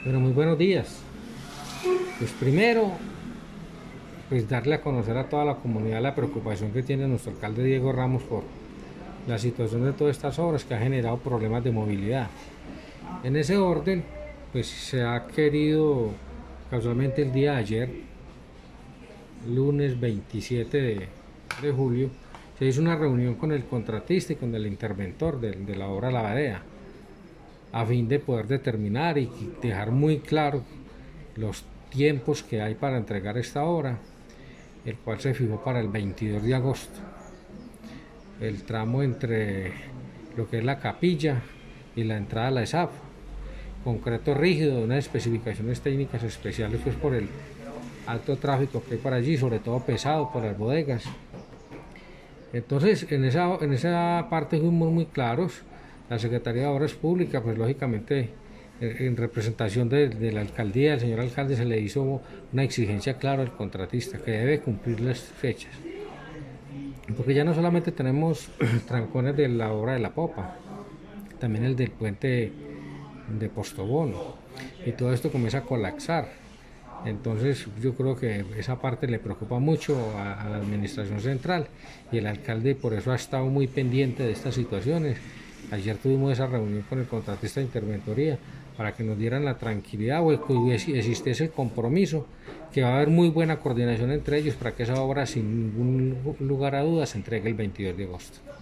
Bueno, muy buenos días. Pues primero, pues darle a conocer a toda la comunidad la preocupación que tiene nuestro alcalde Diego Ramos por la situación de todas estas obras que ha generado problemas de movilidad. En ese orden, pues se ha querido, casualmente el día de ayer, lunes 27 de julio, se hizo una reunión con el contratista y con el interventor de la obra La Vereda, a fin de poder determinar y dejar muy claro los tiempos que hay para entregar esta obra, el cual se fijó para el 22 de agosto. El tramo entre lo que es la capilla y la entrada a la ESAF, concreto rígido, unas especificaciones técnicas especiales pues por el alto tráfico que hay por allí, sobre todo pesado por las bodegas. Entonces, en esa parte fuimos muy claros. La Secretaría de Obras Públicas, pues lógicamente, en representación de la alcaldía, el señor alcalde se le hizo una exigencia clara al contratista que debe cumplir las fechas. Porque ya no solamente tenemos trancones de la obra de la popa, también el del puente de Postobón, y todo esto comienza a colapsar. Entonces yo creo que esa parte le preocupa mucho a la administración central y el alcalde por eso ha estado muy pendiente de estas situaciones. Ayer tuvimos esa reunión con el contratista de interventoría para que nos dieran la tranquilidad o que existiese el compromiso que va a haber muy buena coordinación entre ellos para que esa obra sin ningún lugar a dudas se entregue el 22 de agosto.